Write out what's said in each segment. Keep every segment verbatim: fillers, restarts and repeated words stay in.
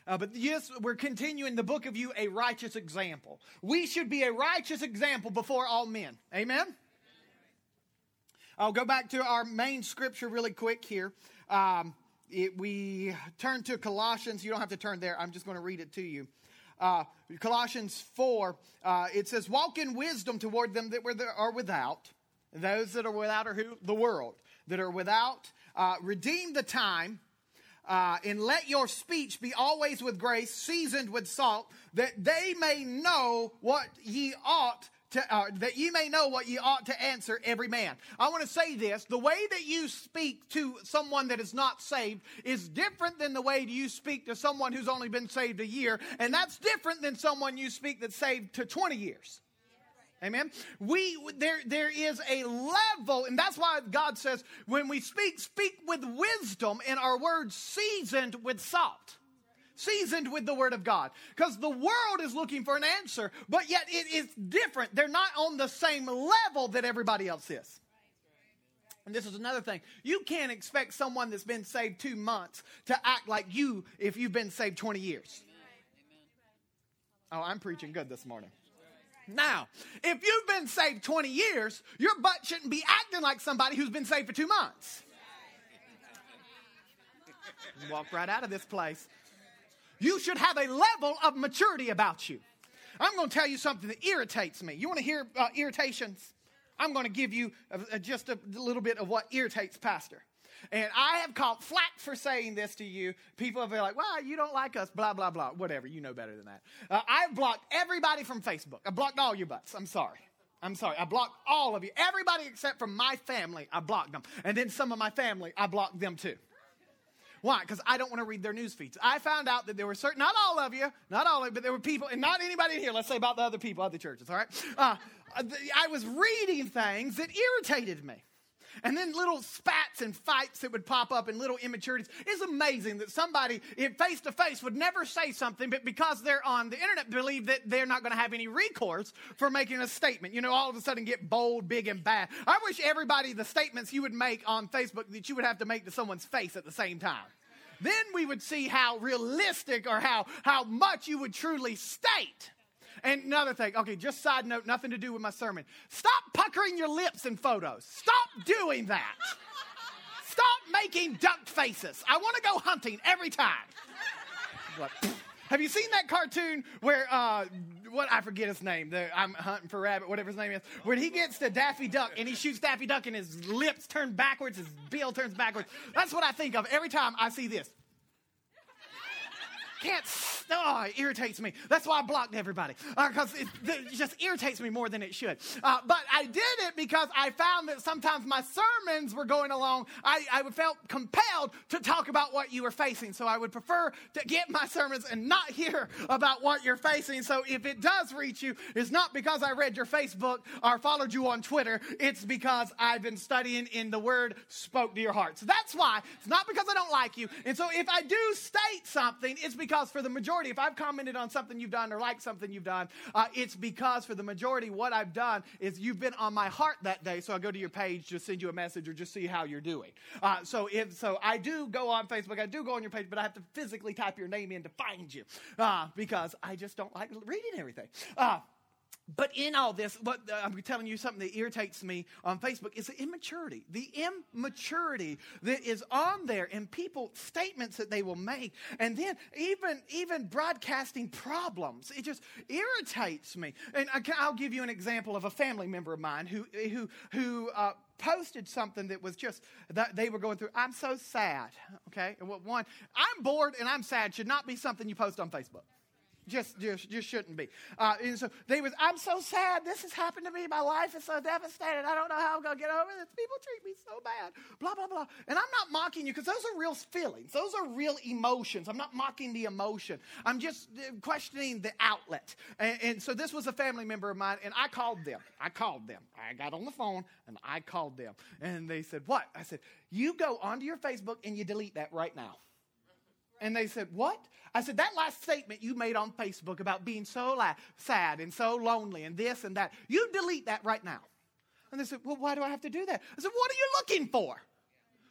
Uh, but yes, we're continuing the book of you, a righteous example. We should be a righteous example before all men. Amen? I'll go back to our main scripture really quick here. Um, it, we turn to Colossians. You don't have to turn there. I'm just going to read it to you. Uh, Colossians four, uh, it says, walk in wisdom toward them that were there, are without. Those that are without are who? The world. That are without. Uh, redeem the time. Uh, and let your speech be always with grace, seasoned with salt, that they may know what ye ought to, uh, that ye may know what ye ought to answer every man. I want to say this: the way that you speak to someone that is not saved is different than the way you speak to someone who's only been saved a year, and that's different than someone you speak that's saved to twenty years. Amen. We there there is a level, and that's why God says when we speak, speak with wisdom, and our words seasoned with salt. Seasoned with the word of God. Because the world is looking for an answer, but yet it is different. They're not on the same level that everybody else is. And this is another thing. You can't expect someone that's been saved two months to act like you if you've been saved twenty years. Oh, I'm preaching good this morning. Now, if you've been saved twenty years, your butt shouldn't be acting like somebody who's been saved for two months. Walk right out of this place. You should have a level of maturity about you. I'm going to tell you something that irritates me. You want to hear uh, irritations? I'm going to give you a, a, just a little bit of what irritates Pastor. And I have caught flack for saying this to you. People have been like, well, you don't like us, blah, blah, blah. Whatever, you know better than that. Uh, I've blocked everybody from Facebook. I blocked all your butts. I'm sorry. I'm sorry. I blocked all of you. Everybody except for my family, I blocked them. And then some of my family, I blocked them too. Why? Because I don't want to read their news feeds. I found out that there were certain, not all of you, not all of you, but there were people, and not anybody in here, let's say about the other people, other churches, all right? Uh, I was reading things that irritated me. And then little spats and fights that would pop up and little immaturities. It's amazing that somebody face to face would never say something, but because they're on the internet, believe that they're not going to have any recourse for making a statement. You know, all of a sudden get bold, big, and bad. I wish everybody, the statements you would make on Facebook, that you would have to make to someone's face at the same time. Then we would see how realistic or how, how much you would truly state. And another thing, okay, just side note, nothing to do with my sermon. Stop puckering your lips in photos. Stop doing that. Stop making duck faces. I want to go hunting every time. What? Have you seen that cartoon where, uh, what, I forget his name, the, I'm hunting for rabbit, whatever his name is, when he gets to Daffy Duck and he shoots Daffy Duck and his lips turn backwards, his bill turns backwards. That's what I think of every time I see this. Can't, oh, it irritates me. That's why I blocked everybody, because uh, it, it just irritates me more than it should. Uh, but I did it because I found that sometimes my sermons were going along. I, I felt compelled to talk about what you were facing. So I would prefer to get my sermons and not hear about what you're facing. So if it does reach you, it's not because I read your Facebook or followed you on Twitter. It's because I've been studying in the Word spoke to your heart. So that's why. It's not because I don't like you. And so if I do state something, it's because Because for the majority, if I've commented on something you've done or liked something you've done, uh, it's because for the majority, what I've done is you've been on my heart that day. So I go to your page, just send you a message or just see how you're doing. Uh, so if so, I do go on Facebook, I do go on your page, but I have to physically type your name in to find you uh, because I just don't like reading everything. Uh, But in all this, what uh, I'm telling you something that irritates me on Facebook is the immaturity. The immaturity that is on there and people, statements that they will make. And then even, even broadcasting problems. It just irritates me. And I, I'll give you an example of a family member of mine who, who, who uh, posted something that was just, that they were going through. I'm so sad. Okay. And what one, I'm bored and I'm sad should not be something you post on Facebook. Just, just, just shouldn't be. Uh, and so they was, I'm so sad. This has happened to me. My life is so devastated. I don't know how I'm going to get over this. People treat me so bad. Blah, blah, blah. And I'm not mocking you because those are real feelings. Those are real emotions. I'm not mocking the emotion. I'm just questioning the outlet. And, and so this was a family member of mine, and I called them. I called them. I got on the phone, and I called them. And they said, what? I said, you go onto your Facebook, and you delete that right now. And they said, what? I said, that last statement you made on Facebook about being so la- sad and so lonely and this and that, you delete that right now. And they said, well, why do I have to do that? I said, what are you looking for?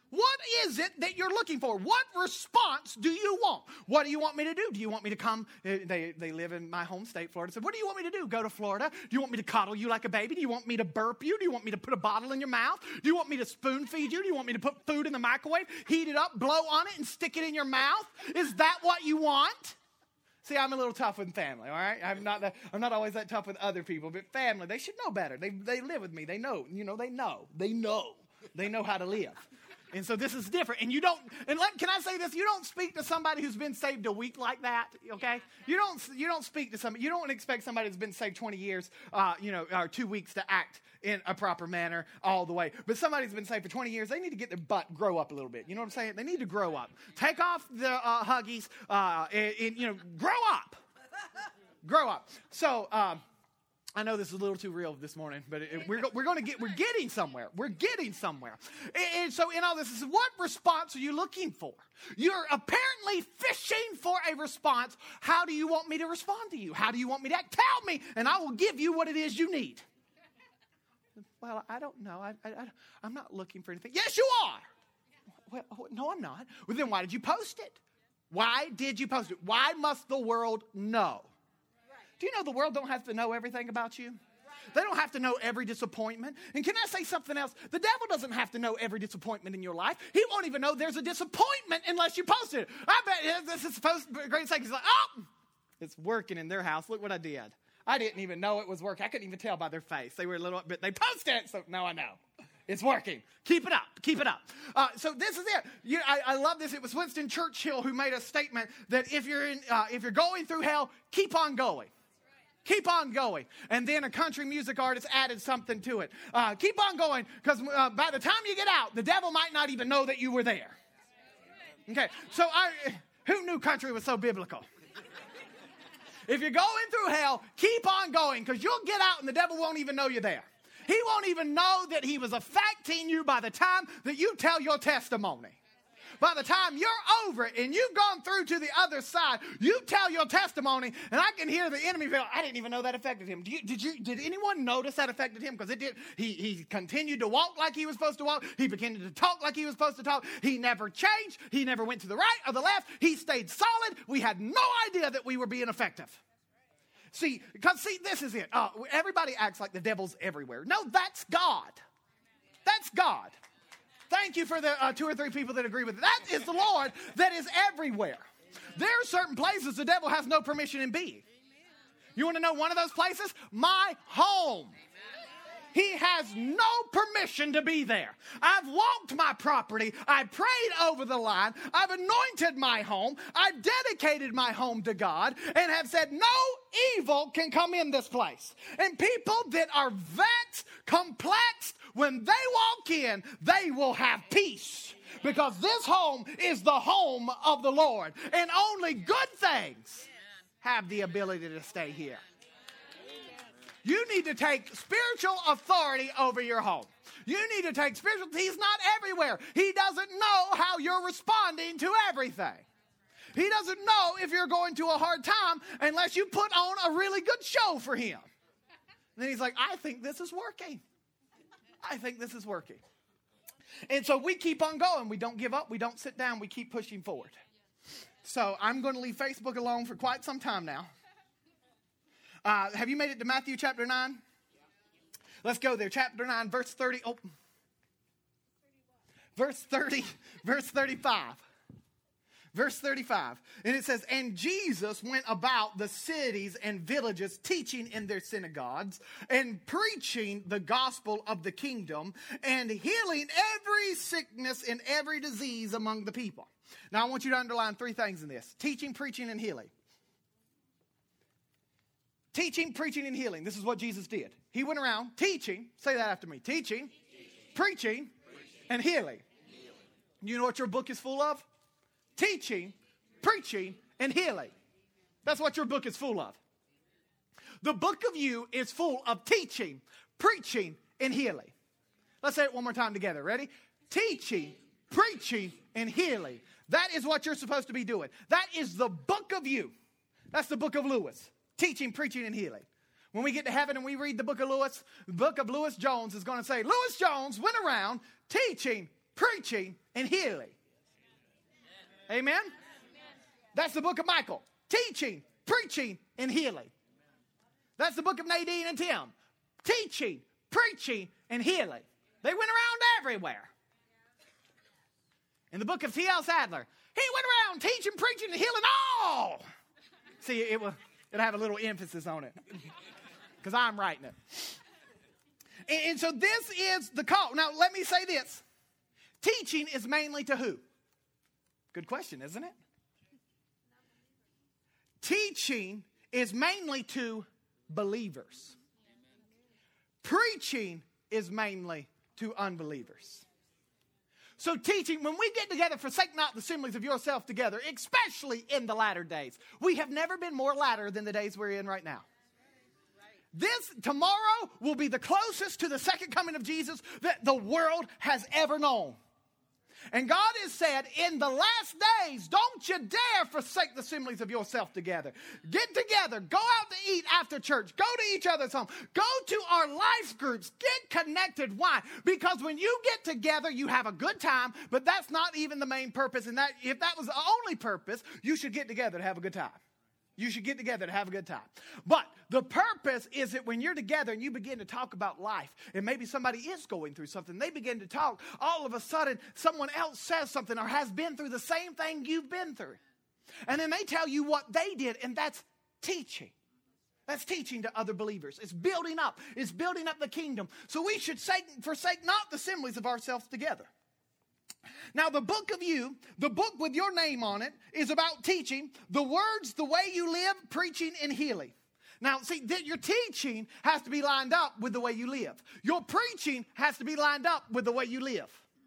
What is it that you're looking for? What response do you want? What do you want me to do? Do you want me to come? They, they live in my home state, Florida. So what do you want me to do? Go to Florida? Do you want me to coddle you like a baby? Do you want me to burp you? Do you want me to put a bottle in your mouth? Do you want me to spoon feed you? Do you want me to put food in the microwave, heat it up, blow on it, and stick it in your mouth? Is that what you want? See, I'm a little tough with family, all right? I'm not that, I'm not always that tough with other people, but family, they should know better. They, they live with me. They know. You know, they know. They know. They know how to live. And so this is different. And you don't, and let, can I say this? You don't speak to somebody who's been saved a week like that, okay? You don't you don't speak to somebody, you don't expect somebody who's been saved twenty years, uh, you know, or two weeks to act in a proper manner all the way. But somebody who's been saved for twenty years, they need to get their butt, grow up a little bit. You know what I'm saying? They need to grow up. Take off the uh, huggies, uh, and, and, you know, grow up. Grow up. So, um, I know this is a little too real this morning, but it, we're, we're going to get, we're getting somewhere. We're getting somewhere. And, and so in all this, is what response are you looking for? You're apparently fishing for a response. How do you want me to respond to you? How do you want me to act? Tell me, and I will give you what it is you need. Well, I don't know. I, I, I'm not looking for anything. Yes, you are. Well, no, I'm not. Well, then why did you post it? Why did you post it? Why must the world know? Do you know the world don't have to know everything about you? They don't have to know every disappointment. And can I say something else? The devil doesn't have to know every disappointment in your life. He won't even know there's a disappointment unless you post it. I bet this is supposed to be a great second. He's like, oh, it's working in their house. Look what I did. I didn't even know it was working. I couldn't even tell by their face. They were a little bit, they posted it, so now I know. It's working. Keep it up. Keep it up. Uh, so this is it. You, I, I love this. It was Winston Churchill who made a statement that if you're in, uh, if you're going through hell, keep on going. Keep on going. And then a country music artist added something to it. Uh, keep on going, because uh, by the time you get out, the devil might not even know that you were there. Okay, so I, who knew country was so biblical? If you're going through hell, keep on going, because you'll get out and the devil won't even know you're there. He won't even know that he was affecting you by the time that you tell your testimony. By the time you're over it and you've gone through to the other side, you tell your testimony, and I can hear the enemy feel, I didn't even know that affected him. Did, you, did, you, did anyone notice that affected him? Because it did. He, he continued to walk like he was supposed to walk. He continued to talk like he was supposed to talk. He never changed. He never went to the right or the left. He stayed solid. We had no idea that we were being effective. See, because see, this is it. Uh, everybody acts like the devil's everywhere. No, that's God. That's God. Thank you for the uh, two or three people that agree with it. That is the Lord that is everywhere. There are certain places the devil has no permission in being. You want to know one of those places? My home. He has no permission to be there. I've walked my property. I prayed over the line. I've anointed my home. I've dedicated my home to God and have said no evil can come in this place. And people that are vexed, complexed, when they walk in, they will have peace. Because this home is the home of the Lord. And only good things have the ability to stay here. You need to take spiritual authority over your home. You need to take spiritual, he's not everywhere. He doesn't know how you're responding to everything. He doesn't know if you're going to a hard time unless you put on a really good show for him. And then he's like, I think this is working. I think this is working. And so we keep on going. We don't give up. We don't sit down. We keep pushing forward. So I'm going to leave Facebook alone for quite some time now. Uh, have you made it to Matthew chapter nine? Let's go there. Chapter nine, verse thirty. Oh. Verse thirty, verse thirty-five. Verse thirty-five. And it says, and Jesus went about the cities and villages, teaching in their synagogues and preaching the gospel of the kingdom and healing every sickness and every disease among the people. Now, I want you to underline three things in this. Teaching, preaching, and healing. Teaching, preaching, and healing. This is what Jesus did. He went around teaching. Say that after me. Teaching, teaching preaching, preaching, and healing. healing. You know what your book is full of? Teaching, preaching, and healing. That's what your book is full of. The book of you is full of teaching, preaching, and healing. Let's say it one more time together. Ready? Teaching, preaching, and healing. That is what you're supposed to be doing. That is the book of you. That's the book of Lewis. Teaching, preaching, and healing. When we get to heaven and we read the book of Lewis, the book of Lewis Jones is going to say, Lewis Jones went around teaching, preaching, and healing. Amen? That's the book of Michael. Teaching, preaching, and healing. That's the book of Nadine and Tim. Teaching, preaching, and healing. They went around everywhere. In the book of T L Sadler, he went around teaching, preaching, and healing all. See, it will it'll have a little emphasis on it because I'm writing it. And, and so this is the call. Now, let me say this. Teaching is mainly to who? Good question, isn't it? Teaching is mainly to believers. Preaching is mainly to unbelievers. So teaching, when we get together, forsake not the assemblies of yourself together, especially in the latter days. We have never been more latter than the days we're in right now. This tomorrow will be the closest to the second coming of Jesus that the world has ever known. And God has said, in the last days, don't you dare forsake the assemblies of yourself together. Get together. Go out to eat after church. Go to each other's home. Go to our life groups. Get connected. Why? Because when you get together, you have a good time, but that's not even the main purpose. And that if that was the only purpose, you should get together to have a good time. You should get together to have a good time. But the purpose is that when you're together and you begin to talk about life, and maybe somebody is going through something, they begin to talk, all of a sudden someone else says something or has been through the same thing you've been through. And then they tell you what they did, and that's teaching. That's teaching to other believers. It's building up. It's building up the kingdom. So we should say, forsake not the assemblies of ourselves together. Now, the book of you, the book with your name on it, is about teaching the words, the way you live, preaching, and healing. Now, see, that your teaching has to be lined up with the way you live. Your preaching has to be lined up with the way you live.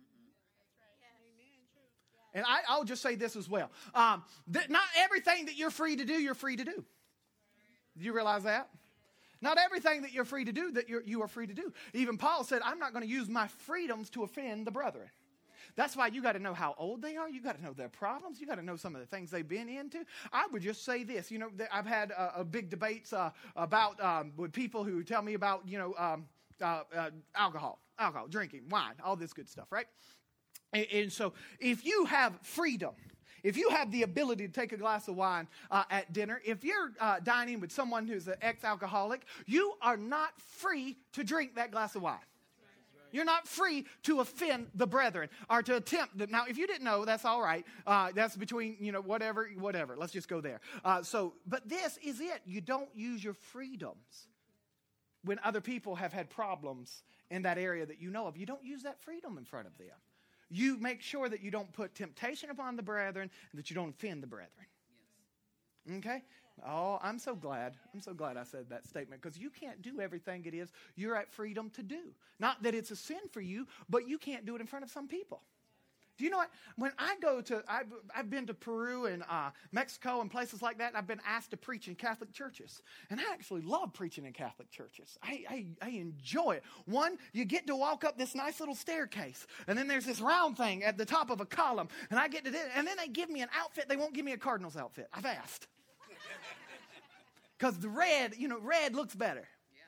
And I, I'll just say this as well. Um, that not everything that you're free to do, you're free to do. Do you realize that? Not everything that you're free to do, that you're, you are free to do. Even Paul said, I'm not going to use my freedoms to offend the brethren. That's why you got to know how old they are. You got to know their problems. You got to know some of the things they've been into. I would just say this. You know, I've had uh, a big debates uh, about um, with people who tell me about, you know, um, uh, uh, alcohol, alcohol, drinking, wine, all this good stuff, right? And, and so if you have freedom, if you have the ability to take a glass of wine uh, at dinner, if you're uh, dining with someone who's an ex-alcoholic, you are not free to drink that glass of wine. You're not free to offend the brethren or to attempt them. Now, if you didn't know, that's all right. Uh, that's between, you know, whatever, whatever. Let's just go there. Uh, so, but this is it. You don't use your freedoms when other people have had problems in that area that you know of. You don't use that freedom in front of them. You make sure that you don't put temptation upon the brethren and that you don't offend the brethren. Yes. Okay? Oh, I'm so glad. I'm so glad I said that statement because you can't do everything it is you're at freedom to do. Not that it's a sin for you, but you can't do it in front of some people. Do you know what? When I go to, I've, I've been to Peru and uh, Mexico and places like that, and I've been asked to preach in Catholic churches. And I actually love preaching in Catholic churches. I, I, I enjoy it. One, you get to walk up this nice little staircase, and then there's this round thing at the top of a column, and I get to it, and then they give me an outfit. They won't give me a Cardinals outfit. I've asked. Because the red, you know, red looks better.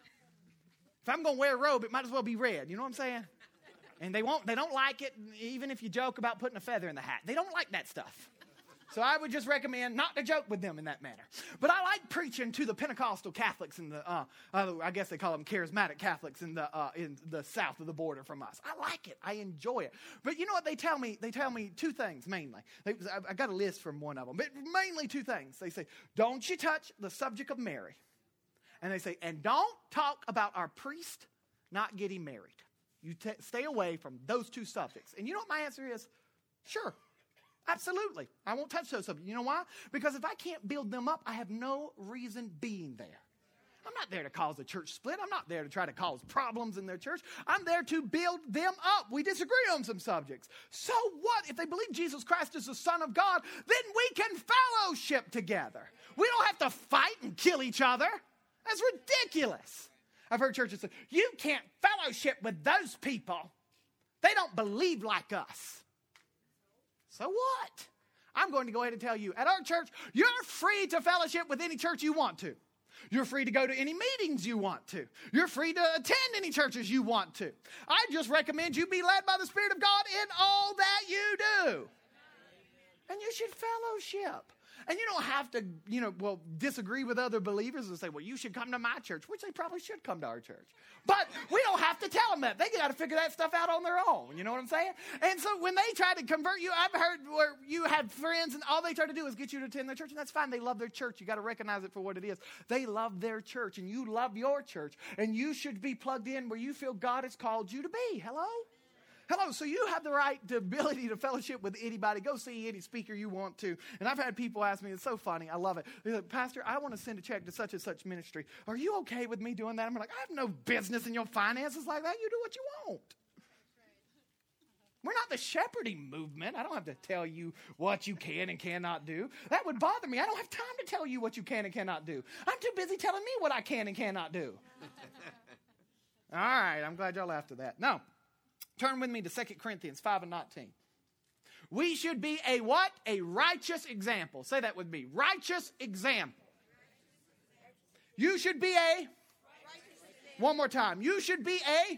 If I'm going to wear a robe, it might as well be red. You know what I'm saying? And they won't. They don't like it, even if you joke about putting a feather in the hat. They don't like that stuff. So I would just recommend not to joke with them in that manner. But I like preaching to the Pentecostal Catholics and the, uh, uh, I guess they call them charismatic Catholics in the uh, in the south of the border from us. I like it. I enjoy it. But you know what they tell me? They tell me two things mainly. They, I, I got a list from one of them, but mainly two things. They say, "Don't you touch the subject of Mary," and they say, "And don't talk about our priest not getting married. You t- stay away from those two subjects." And you know what my answer is? Sure. Absolutely. I won't touch those subjects. You know why? Because if I can't build them up, I have no reason being there. I'm not there to cause a church split. I'm not there to try to cause problems in their church. I'm there to build them up. We disagree on some subjects. So what? If they believe Jesus Christ is the Son of God, then we can fellowship together. We don't have to fight and kill each other. That's ridiculous. I've heard churches say, you can't fellowship with those people. They don't believe like us. So what? I'm going to go ahead and tell you, at our church, you're free to fellowship with any church you want to. You're free to go to any meetings you want to. You're free to attend any churches you want to. I just recommend you be led by the Spirit of God in all that you do. And you should fellowship. And you don't have to, you know, well, disagree with other believers and say, well, you should come to my church, which they probably should come to our church. But we don't have to tell them that. They got to figure that stuff out on their own. You know what I'm saying? And so when they try to convert you, I've heard where you had friends and all they try to do is get you to attend their church. And that's fine. They love their church. You got to recognize it for what it is. They love their church and you love your church. And you should be plugged in where you feel God has called you to be. Hello? Hello, so you have the right, the ability to fellowship with anybody. Go see any speaker you want to. And I've had people ask me, it's so funny, I love it. They're like, Pastor, I want to send a check to such and such ministry. Are you okay with me doing that? I'm like, I have no business in your finances like that. You do what you want. We're not the shepherding movement. I don't have to tell you what you can and cannot do. That would bother me. I don't have time to tell you what you can and cannot do. I'm too busy telling me what I can and cannot do. All right, I'm glad y'all laughed at that. No. Turn with me to Second Corinthians five and nineteen. We should be a what? A righteous example. Say that with me. Righteous example. You should be a, one more time. You should be a,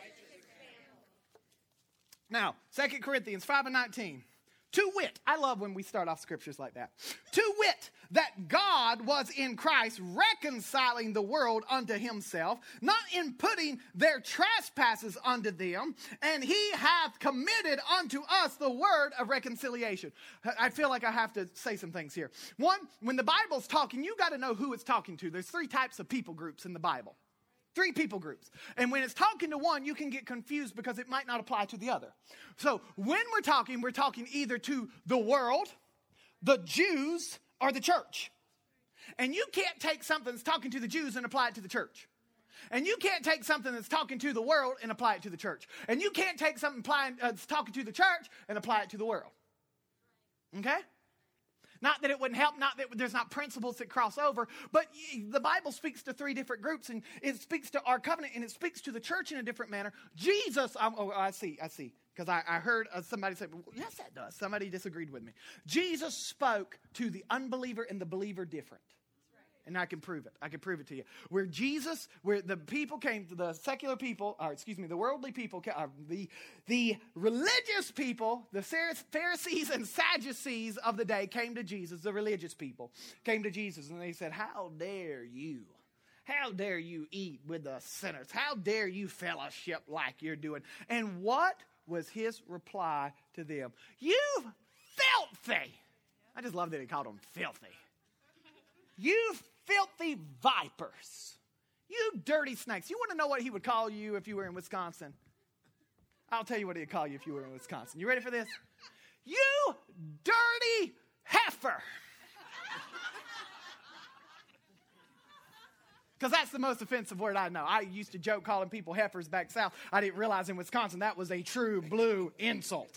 now, Second Corinthians five and nineteen. To wit, I love when we start off scriptures like that. To wit, that God was in Christ reconciling the world unto himself, not in putting their trespasses unto them, and he hath committed unto us the word of reconciliation. I feel like I have to say some things here. One, when the Bible's talking, you got to know who it's talking to. There's three types of people groups in the Bible. Three people groups. And when it's talking to one, you can get confused because it might not apply to the other. So when we're talking, we're talking either to the world, the Jews, or the church. And you can't take something that's talking to the Jews and apply it to the church. And you can't take something that's talking to the world and apply it to the church. And you can't take something applying, uh, that's talking to the church and apply it to the world. Okay? Not that it wouldn't help, not that there's not principles that cross over, but the Bible speaks to three different groups, and it speaks to our covenant, and it speaks to the church in a different manner. Jesus, um, oh, I see, I see, because I, I heard uh, somebody say, well, yes, that does. Somebody disagreed with me. Jesus spoke to the unbeliever and the believer different. And I can prove it. I can prove it to you. Where Jesus, where the people came, the secular people, or excuse me, the worldly people, uh, the, the religious people, the Pharisees and Sadducees of the day came to Jesus, the religious people came to Jesus, and they said, how dare you? How dare you eat with the sinners? How dare you fellowship like you're doing? And what was his reply to them? You filthy. I just love that he called them filthy. You filthy vipers. You dirty snakes. You want to know what he would call you if you were in Wisconsin? I'll tell you what he'd call you if you were in Wisconsin. You ready for this? You dirty heifer. Because that's the most offensive word I know. I used to joke calling people heifers back south. I didn't realize in Wisconsin that was a true blue insult.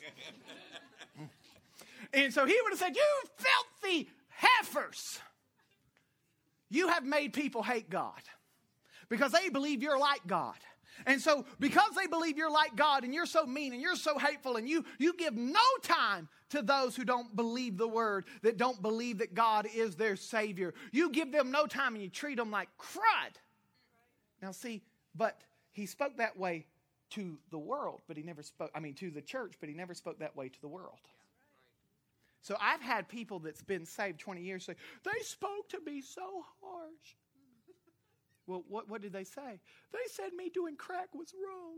And so he would have said, you filthy heifers. You have made people hate God because they believe you're like God. And so because they believe you're like God and you're so mean and you're so hateful and you, you give no time to those who don't believe the word, that don't believe that God is their Savior. You give them no time and you treat them like crud. Now see, but he spoke that way to the world, but he never spoke, I mean to the church, but he never spoke that way to the world. So I've had people that's been saved twenty years say, they spoke to me so harsh. Well, what, what did they say? They said me doing crack was wrong.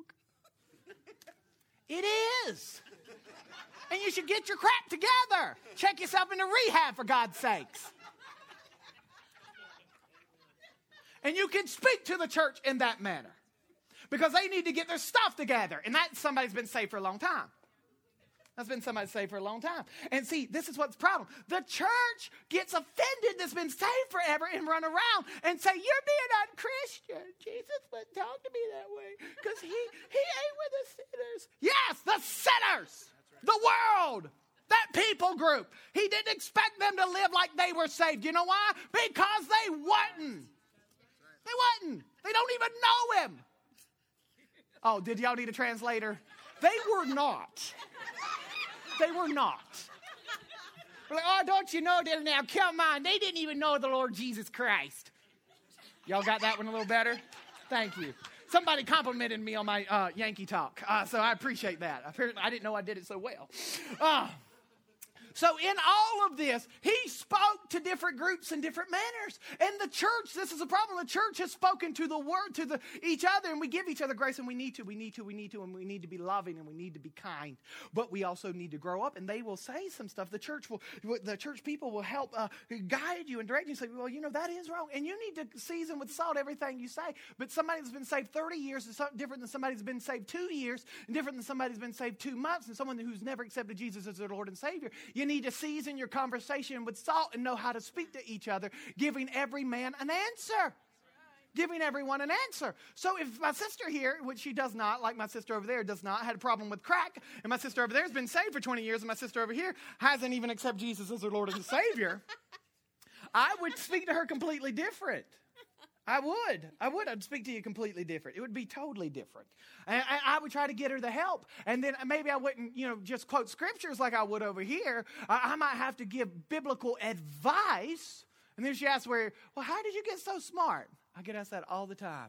It is. And you should get your crap together. Check yourself into rehab, for God's sakes. And you can speak to the church in that manner. Because they need to get their stuff together. And that somebody's been saved for a long time. That's been somebody saved for a long time. And see, this is what's the problem. The church gets offended that's been saved forever and run around and say, you're being unchristian. Jesus wouldn't talk to me that way because he, he ate with the sinners. Yes, the sinners. Right. The world. That people group. He didn't expect them to live like they were saved. You know why? Because they wasn't. They wasn't. They don't even know him. Oh, did y'all need a translator? They were not. They were not. We're like, oh, don't you know that now? Come on. They didn't even know the Lord Jesus Christ. Y'all got that one a little better? Thank you. Somebody complimented me on my uh, Yankee talk, uh, so I appreciate that. Apparently, I didn't know I did it so well. Uh, So in all of this, he spoke to different groups in different manners. And the church, this is a problem. The church has spoken to the word, to the each other, and we give each other grace, and we need to, we need to, we need to, and we need to be loving, and we need to be kind. But we also need to grow up, and they will say some stuff. The church will, the church people will help uh, guide you and direct you and say, well, you know, that is wrong. And you need to season with salt everything you say. But somebody that's been saved thirty years is different than somebody that's been saved two years, and different than somebody that's been saved two months, and someone who's never accepted Jesus as their Lord and Savior. You need to season your conversation with salt and know how to speak to each other, giving every man an answer. Giving everyone an answer. So if my sister here, which she does not, like my sister over there does not, had a problem with crack, and my sister over there has been saved for twenty years, and my sister over here hasn't even accepted Jesus as her Lord and Savior, I would speak to her completely different. I would. I would. I'd speak to you completely different. It would be totally different. And I, I would try to get her the help. And then maybe I wouldn't, you know, just quote scriptures like I would over here. I, I might have to give biblical advice. And then she asks, "Where? Well, how did you get so smart?" I get asked that all the time.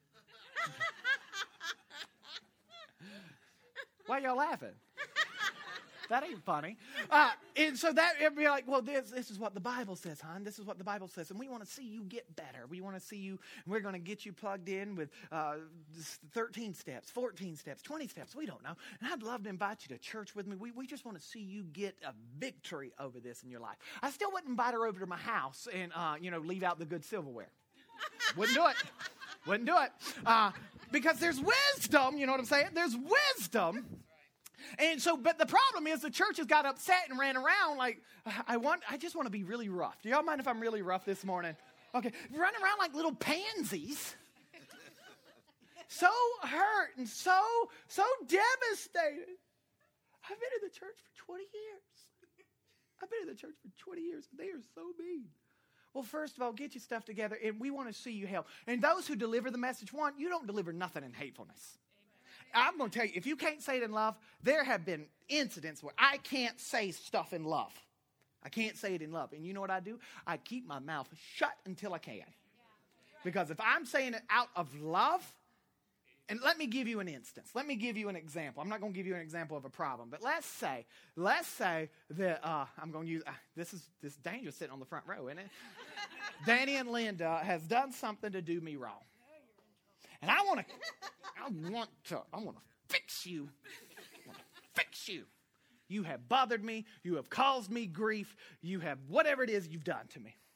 Why y'all laughing? That ain't funny. Uh, and so that it'd be like, well, this this is what the Bible says, hon. This is what the Bible says. And we want to see you get better. We want to see you, and we're going to get you plugged in with uh, thirteen steps, fourteen steps, twenty steps. We don't know. And I'd love to invite you to church with me. We, we just want to see you get a victory over this in your life. I still wouldn't invite her over to my house and, uh, you know, leave out the good silverware. Wouldn't do it. Wouldn't do it. Uh, because there's wisdom, you know what I'm saying? There's wisdom. And so, but the problem is the church has got upset and ran around like, I want, I just want to be really rough. Do y'all mind if I'm really rough this morning? Okay. Running around like little pansies. So hurt and so, so devastated. I've been in the church for twenty years. I've been in the church for twenty years. And they are so mean. Well, first of all, get your stuff together, and we want to see you help. And those who deliver the message, one, you don't deliver nothing in hatefulness. I'm going to tell you, if you can't say it in love, there have been incidents where I can't say stuff in love. I can't say it in love. And you know what I do? I keep my mouth shut until I can. Because if I'm saying it out of love, and let me give you an instance. Let me give you an example. I'm not going to give you an example of a problem, but let's say, let's say that uh, I'm going to use, uh, this is this is dangerous sitting on the front row, isn't it? Danny and Linda has done something to do me wrong. And I want to, I want to, I want to fix you. I want to fix you. You have bothered me. You have caused me grief. You have whatever it is you've done to me.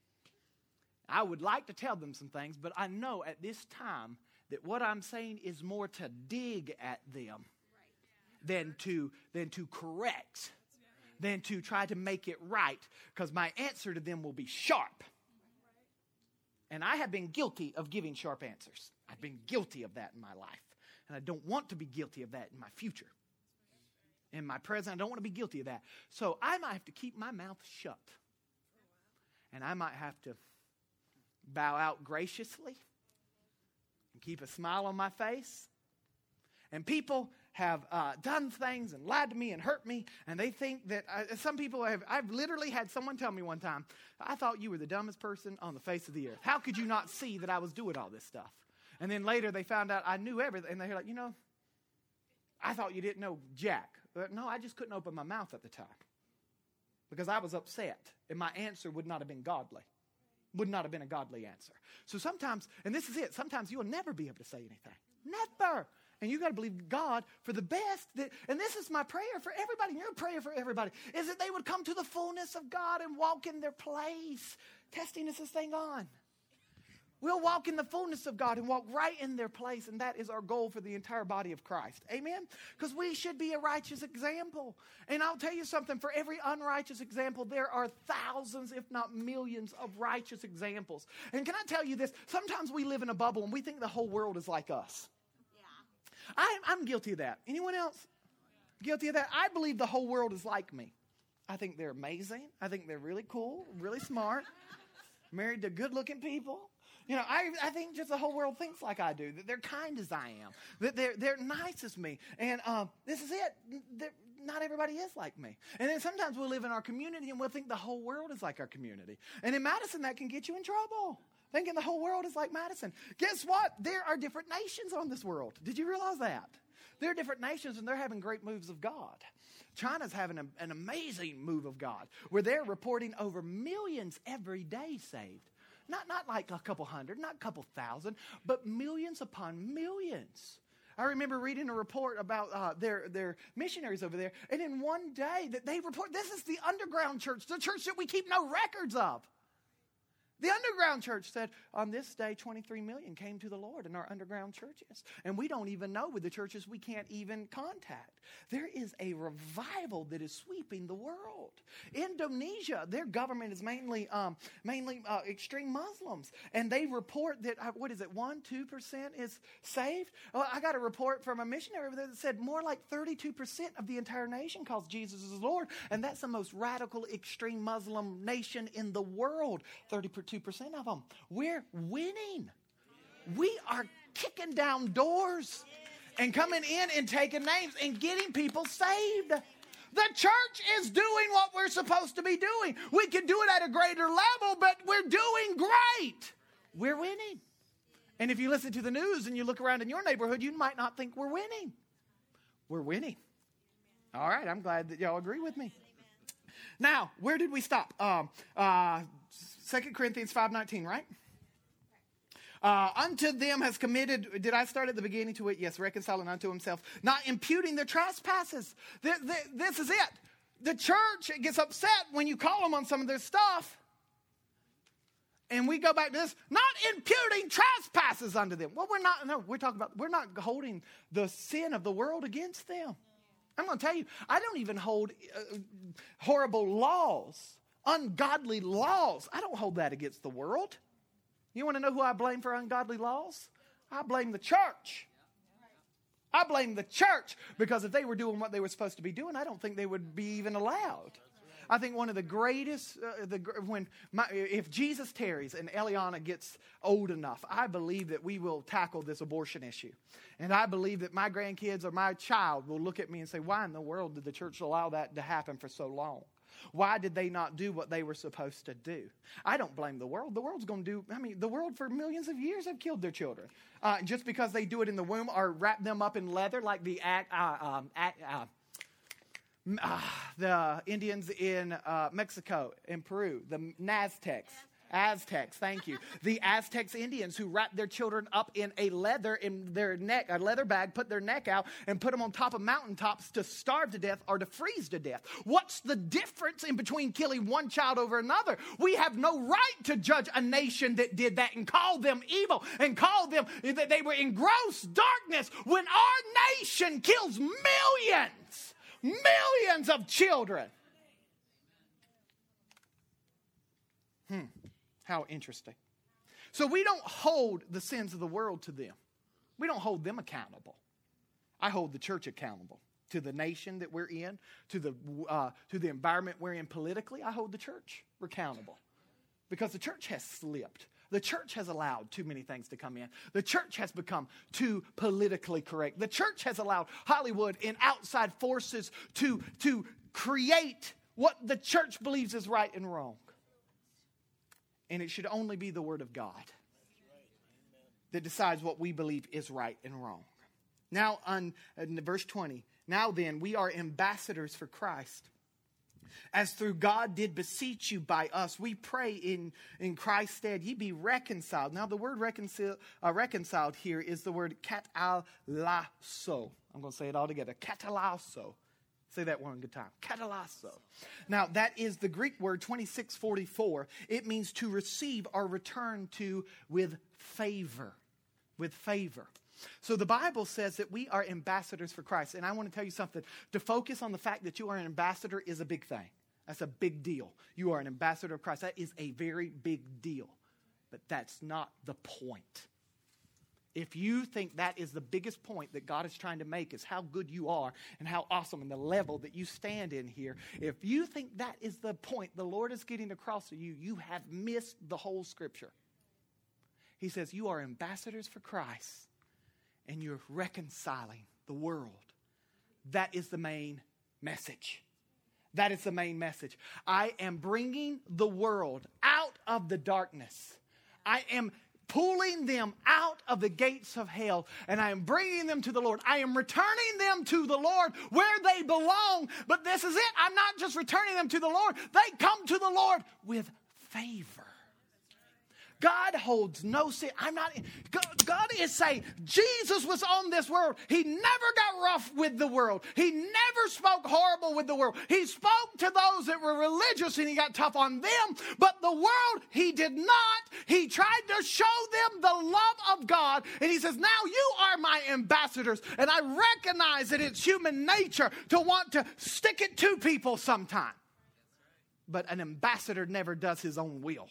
I would like to tell them some things, but I know at this time that what I'm saying is more to dig at them than to, than to correct, than to try to make it right, because my answer to them will be sharp. And I have been guilty of giving sharp answers. I've been guilty of that in my life. And I don't want to be guilty of that in my future. In my present, I don't want to be guilty of that. So I might have to keep my mouth shut. And I might have to bow out graciously and keep a smile on my face. And people have uh, done things and lied to me and hurt me, and they think that, uh, some people have, I've literally had someone tell me one time, I thought you were the dumbest person on the face of the earth. How could you not see that I was doing all this stuff? And then later they found out I knew everything, and they're like, you know, I thought you didn't know jack. But no, I just couldn't open my mouth at the time because I was upset, and my answer would not have been godly. Would not have been a godly answer. So sometimes, and this is it, sometimes you'll never be able to say anything. Never. And you got to believe God for the best. That, and this is my prayer for everybody, and your prayer for everybody, is that they would come to the fullness of God and walk in their place. Testing is this thing on. We'll walk in the fullness of God and walk right in their place, and that is our goal for the entire body of Christ. Amen? Because we should be a righteous example. And I'll tell you something, for every unrighteous example, there are thousands, if not millions, of righteous examples. And can I tell you this? Sometimes we live in a bubble, and we think the whole world is like us. Yeah. I'm, I'm guilty of that. Anyone else? Guilty of that? I believe the whole world is like me. I think they're amazing. I think they're really cool, really smart, married to good-looking people. You know, I, I think just the whole world thinks like I do, that they're kind as I am, that they're, they're nice as me. And um, this is it. They're, not everybody is like me. And then sometimes we'll live in our community and we'll think the whole world is like our community. And in Madison, that can get you in trouble. thinking the whole world is like Madison. Guess what? There are different nations on this world. Did you realize that? There are different nations, and they're having great moves of God. China's having a, an amazing move of God, where they're reporting over millions every day saved. Not, not like a couple hundred, not a couple thousand, but millions upon millions. I remember reading a report about uh, their, their missionaries over there, and in one day that they report, this is the underground church, the church that we keep no records of. The underground church said, on this day, twenty-three million came to the Lord in our underground churches. And we don't even know with the churches we can't even contact. There is a revival that is sweeping the world. Indonesia, their government is mainly um, mainly uh, extreme Muslims. And they report that, uh, what is it, one, two percent is saved? Well, I got a report from a missionary over there that said more like thirty-two percent of the entire nation calls Jesus as Lord. And that's the most radical extreme Muslim nation in the world. thirty-two percent of them. We're winning. We are kicking down doors and coming in and taking names and getting people saved. The church is doing what we're supposed to be doing. We can do it at a greater level, but we're doing great. We're winning. And if you listen to the news and you look around in your neighborhood, you might not think we're winning. We're winning. All right, I'm glad that y'all agree with me. Now, where did we stop? Um, uh, Second Corinthians five nineteen, right? Uh, unto them has committed, did I start at the beginning to it? Yes, reconciling unto himself, not imputing their trespasses. This, this, this is it. The church gets upset when you call them on some of their stuff. And we go back to this, not imputing trespasses unto them. Well, we're not, no, we're talking about, we're not holding the sin of the world against them. I'm going to tell you, I don't even hold uh, horrible laws. Ungodly laws. I don't hold that against the world. You want to know who I blame for ungodly laws? I blame the church. I blame the church because if they were doing what they were supposed to be doing, I don't think they would be even allowed. I think one of the greatest, uh, the when my, if Jesus tarries and Eliana gets old enough, I believe that we will tackle this abortion issue. And I believe that my grandkids or my child will look at me and say, why in the world did the church allow that to happen for so long? Why did they not do what they were supposed to do? I don't blame the world. The world's going to do, I mean, the world for millions of years have killed their children. Uh, just because they do it in the womb or wrap them up in leather like the uh, um, uh, uh, the Indians in uh, Mexico and Peru, the Aztecs. Aztecs, thank you. The Aztecs Indians who wrapped their children up in a leather in their neck, a leather bag, put their neck out and put them on top of mountaintops to starve to death or to freeze to death. What's the difference in between killing one child over another? We have no right to judge a nation that did that and call them evil and call them that they were in gross darkness when our nation kills millions, millions of children. Hmm. How interesting. So we don't hold the sins of the world to them. We don't hold them accountable. I hold the church accountable to the nation that we're in, to the uh, to the environment we're in politically. I hold the church accountable because the church has slipped. The church has allowed too many things to come in. The church has become too politically correct. The church has allowed Hollywood and outside forces to, to create what the church believes is right and wrong. And it should only be the Word of God that decides what we believe is right and wrong. Now, on in verse twenty, now then, we are ambassadors for Christ. As through God did beseech you by us, we pray in, in Christ's stead, ye be reconciled. Now, the word reconcil, uh, reconciled here is the word katalasso. I'm going to say it all together. Katalasso. Say that one good time. Katalasso. Now, that is the Greek word twenty-six forty-four. It means to receive or return to with favor. With favor. So the Bible says that we are ambassadors for Christ. And I want to tell you something. To focus on the fact that you are an ambassador is a big thing. That's a big deal. You are an ambassador of Christ. That is a very big deal. But that's not the point. If you think that is the biggest point that God is trying to make is how good you are and how awesome and the level that you stand in here, if you think that is the point the Lord is getting across to you, you have missed the whole Scripture. He says you are ambassadors for Christ and you're reconciling the world. That is the main message. That is the main message. I am bringing the world out of the darkness. I am pulling them out of the gates of hell, and I am bringing them to the Lord. I am returning them to the Lord where they belong. But this is it. I'm not just returning them to the Lord. They come to the Lord with favor. God holds no sin. I'm not. God is saying Jesus was on this world. He never got rough with the world. He never spoke horrible with the world. He spoke to those that were religious and he got tough on them. But the world, he did not. He tried to show them the love of God. And he says, now you are my ambassadors. And I recognize that it's human nature to want to stick it to people sometime. But an ambassador never does his own will.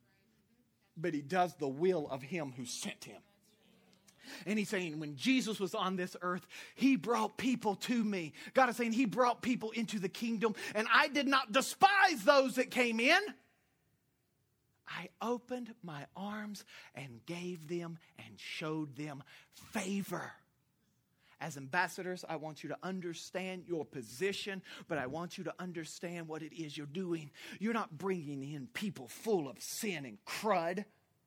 But he does the will of him who sent him. And he's saying when Jesus was on this earth, he brought people to me. God is saying he brought people into the kingdom. And I did not despise those that came in. I opened my arms and gave them and showed them favor. As ambassadors, I want you to understand your position, but I want you to understand what it is you're doing. You're not bringing in people full of sin and crud.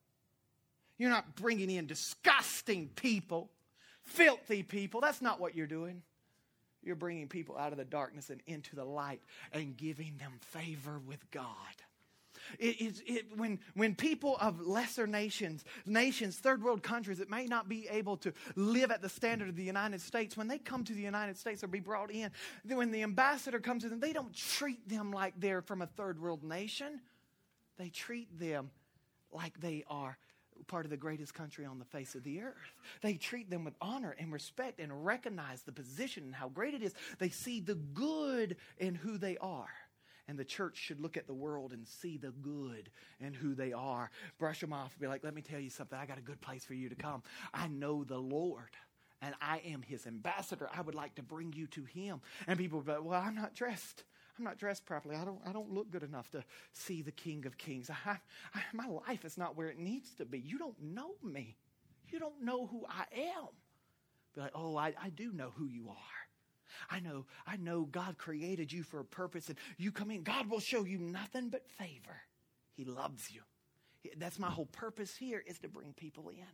You're not bringing in disgusting people, filthy people. That's not what you're doing. You're bringing people out of the darkness and into the light and giving them favor with God. It, it, it, when, when people of lesser nations, nations, third world countries that may not be able to live at the standard of the United States, when they come to the United States or be brought in, when the ambassador comes to them, they don't treat them like they're from a third world nation. They treat them like they are part of the greatest country on the face of the earth. They treat them with honor and respect and recognize the position and how great it is. They see the good in who they are. And the church should look at the world and see the good in who they are. Brush them off and be like, let me tell you something. I got a good place for you to come. I know the Lord, and I am his ambassador. I would like to bring you to him. And people will be like, well, I'm not dressed. I'm not dressed properly. I don't, I don't look good enough to see the King of Kings. I, I, my life is not where it needs to be. You don't know me. You don't know who I am. Be like, oh, I, I do know who you are. I know, I know God created you for a purpose, and you come in, God will show you nothing but favor. He loves you. That's my whole purpose here, is to bring people in.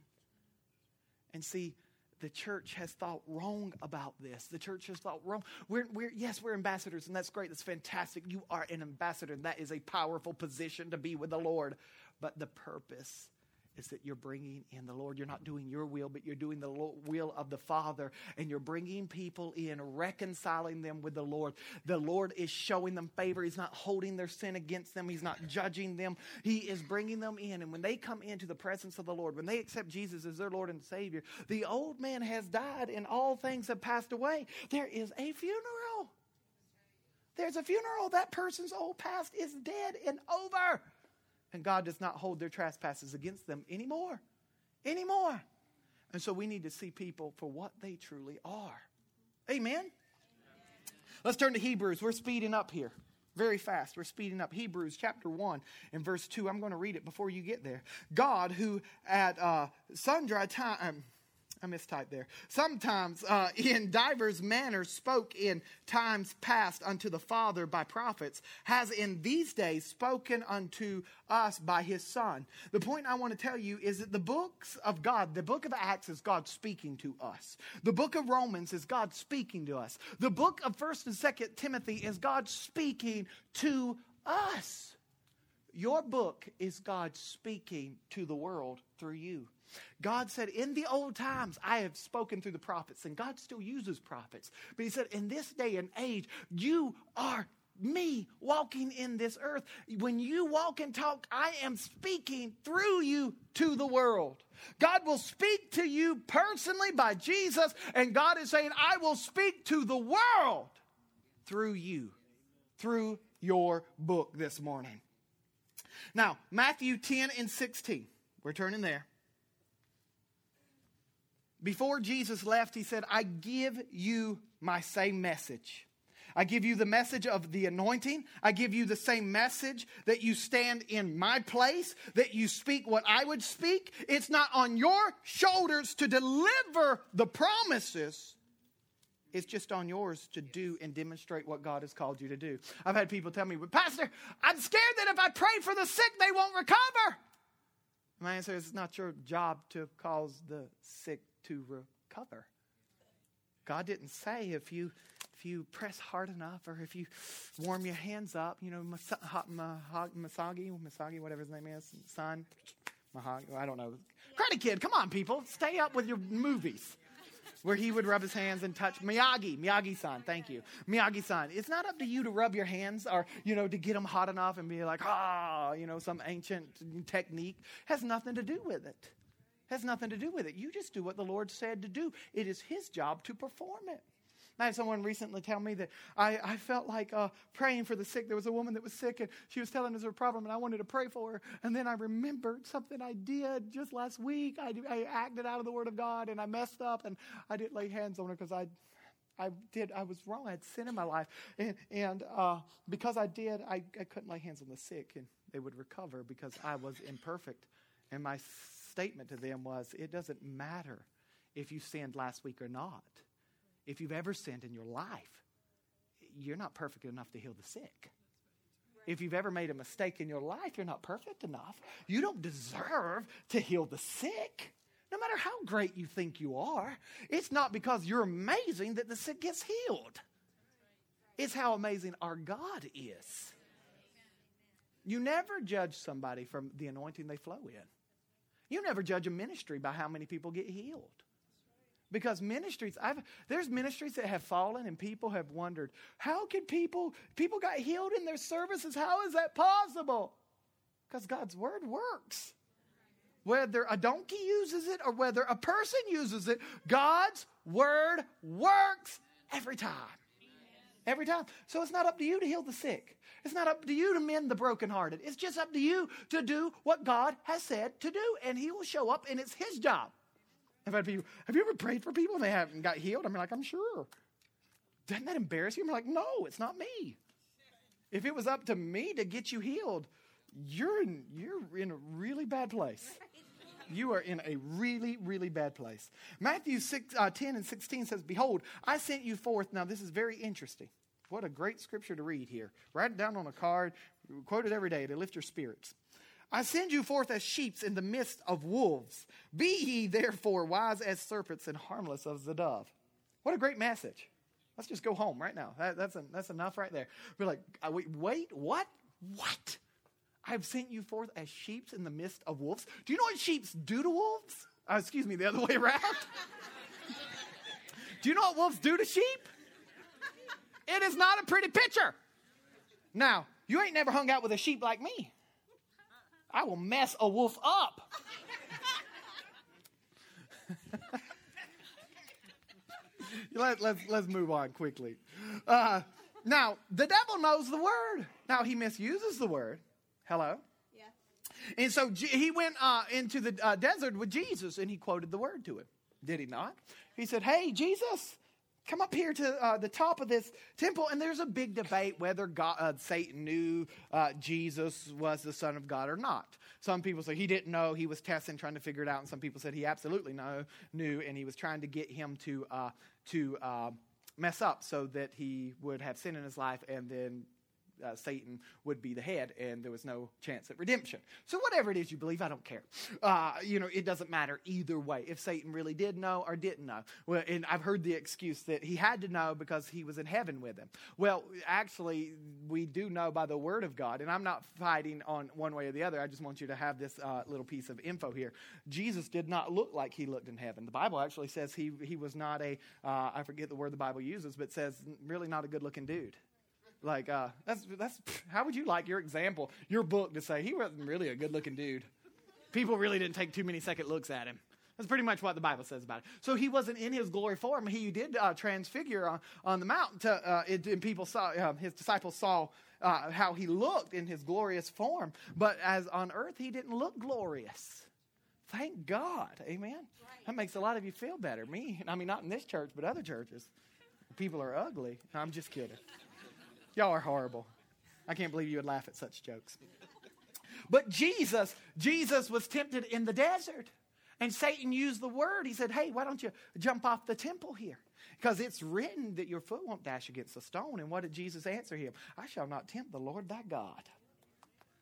And see, the church has thought wrong about this. The church has thought wrong. We're, we're, yes, we're ambassadors, and that's great. That's fantastic. You are an ambassador, and that is a powerful position to be with the Lord. But the purpose is that you're bringing in the Lord. You're not doing your will, but you're doing the will of the Father. And you're bringing people in, reconciling them with the Lord. The Lord is showing them favor. He's not holding their sin against them. He's not judging them. He is bringing them in. And when they come into the presence of the Lord, when they accept Jesus as their Lord and Savior, the old man has died and all things have passed away. There is a funeral. There's a funeral. That person's old past is dead and over. And God does not hold their trespasses against them anymore. Anymore. And so we need to see people for what they truly are. Amen? Let's turn to Hebrews. We're speeding up here. Very fast. We're speeding up. Hebrews chapter one and verse two. I'm going to read it before you get there. God, who at uh, sundry time... Um, I mistyped there. Sometimes uh, in divers manners spoke in times past unto the Father by prophets, has in these days spoken unto us by his Son. The point I want to tell you is that the books of God, the book of Acts is God speaking to us. The book of Romans is God speaking to us. The book of First and Second Timothy is God speaking to us. Your book is God speaking to the world through you. God said, in the old times, I have spoken through the prophets, and God still uses prophets. But he said, in this day and age, you are me walking in this earth. When you walk and talk, I am speaking through you to the world. God will speak to you personally by Jesus, and God is saying, I will speak to the world through you, through your book this morning. Now, Matthew ten and sixteen. We're turning there. Before Jesus left, he said, I give you my same message. I give you the message of the anointing. I give you the same message that you stand in my place, that you speak what I would speak. It's not on your shoulders to deliver the promises. It's just on yours to do and demonstrate what God has called you to do. I've had people tell me, but Pastor, I'm scared that if I pray for the sick, they won't recover. My answer is, it's not your job to cause the sick to recover. God didn't say if you if you press hard enough or if you warm your hands up, you know, mas- Masagi, Masagi, whatever his name is, son, Mahagi, I don't know. Karate Kid, come on, people. Stay up with your movies. Where he would rub his hands and touch Miyagi, Miyagi-san, thank you. Miyagi-san, it's not up to you to rub your hands or, you know, to get them hot enough and be like, ah, you know, some ancient technique. Has nothing to do with it. Has nothing to do with it. You just do what the Lord said to do. It is his job to perform it. I had someone recently tell me that I, I felt like uh, praying for the sick. There was a woman that was sick, and she was telling us her problem, and I wanted to pray for her. And then I remembered something I did just last week. I, I acted out of the Word of God, and I messed up, and I didn't lay hands on her because I I did. I was wrong. I had sin in my life. And, and uh, because I did, I, I couldn't lay hands on the sick, and they would recover because I was imperfect. And my statement to them was, it doesn't matter if you sinned last week or not. If you've ever sinned in your life, you're not perfect enough to heal the sick. If you've ever made a mistake in your life, you're not perfect enough. You don't deserve to heal the sick. No matter how great you think you are, it's not because you're amazing that the sick gets healed. It's how amazing our God is. You never judge somebody from the anointing they flow in. You never judge a ministry by how many people get healed. Because ministries, I've, there's ministries that have fallen and people have wondered, how can people, people got healed in their services, how is that possible? Because God's word works. Whether a donkey uses it or whether a person uses it, God's word works every time. Every time. So it's not up to you to heal the sick. It's not up to you to mend the brokenhearted. It's just up to you to do what God has said to do, and he will show up, and it's his job. I've had people, have you ever prayed for people and they haven't got healed? I'm like, I'm sure. Doesn't that embarrass you? I'm like, no, it's not me. If it was up to me to get you healed, you're in, you're in a really bad place. You are in a really, really bad place. Matthew six, uh, ten and sixteen says, behold, I sent you forth. Now, this is very interesting. What a great scripture to read here. Write it down on a card. Quote it every day to lift your spirits. I send you forth as sheep in the midst of wolves. Be ye therefore wise as serpents and harmless as the dove. What a great message. Let's just go home right now. That, that's, a, that's enough right there. We're like, uh, wait, wait, what? What? I've sent you forth as sheep in the midst of wolves. Do you know what sheep do to wolves? Uh, excuse me, the other way around. Do you know what wolves do to sheep? It is not a pretty picture. Now, you ain't never hung out with a sheep like me. I will mess a wolf up. Let, let's, let's move on quickly. Uh, now, the devil knows the word. Now, he misuses the word. Hello? Yeah. And so G- he went uh, into the uh, desert with Jesus, and he quoted the word to him. Did he not? He said, hey, Jesus, come up here to uh, the top of this temple. And there's a big debate whether God, uh, Satan knew uh, Jesus was the Son of God or not. Some people say he didn't know. He was testing, trying to figure it out. And some people said he absolutely know, knew, and he was trying to get him to uh, to uh, mess up so that he would have sin in his life, and then Uh, Satan would be the head, and there was no chance at redemption. So whatever it is you believe, I don't care. Uh, you know, it doesn't matter either way. If Satan really did know or didn't know. Well, and I've heard the excuse that he had to know because he was in heaven with him. Well, actually, we do know by the word of God, and I'm not fighting on one way or the other. I just want you to have this uh, little piece of info here. Jesus did not look like he looked in heaven. The Bible actually says he, he was not a, uh, I forget the word the Bible uses, but says really not a good-looking dude. Like, uh, that's, that's, how would you like your example, your book to say he wasn't really a good-looking dude? People really didn't take too many second looks at him. That's pretty much what the Bible says about it. So he wasn't in his glory form. He did uh, transfigure on, on the mountain, to, uh, it, and people saw, uh, his disciples saw uh, how he looked in his glorious form. But as on earth, he didn't look glorious. Thank God. Amen? Right. That makes a lot of you feel better. Me, I mean, not in this church, but other churches. People are ugly. I'm just kidding. Y'all are horrible. I can't believe you would laugh at such jokes. But Jesus, Jesus was tempted in the desert. And Satan used the word. He said, hey, why don't you jump off the temple here? Because it's written that your foot won't dash against a stone. And what did Jesus answer him? I shall not tempt the Lord thy God.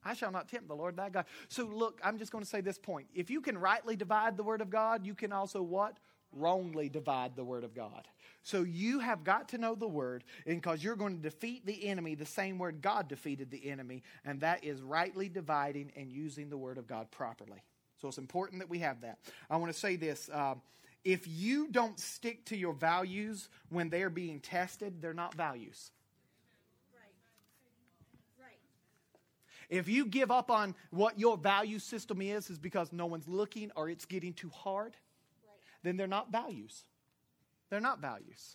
I shall not tempt the Lord thy God. So look, I'm just going to say this point. If you can rightly divide the word of God, you can also what? Wrongly divide the word of God. So you have got to know the word, and because you're going to defeat the enemy the same word God defeated the enemy, and that is rightly dividing and using the word of God properly. So it's important that we have that. I want to say this. Uh, if you don't stick to your values when they're being tested, they're not values. If you give up on what your value system is, is because no one's looking or it's getting too hard, right, then they're not values. They're not values.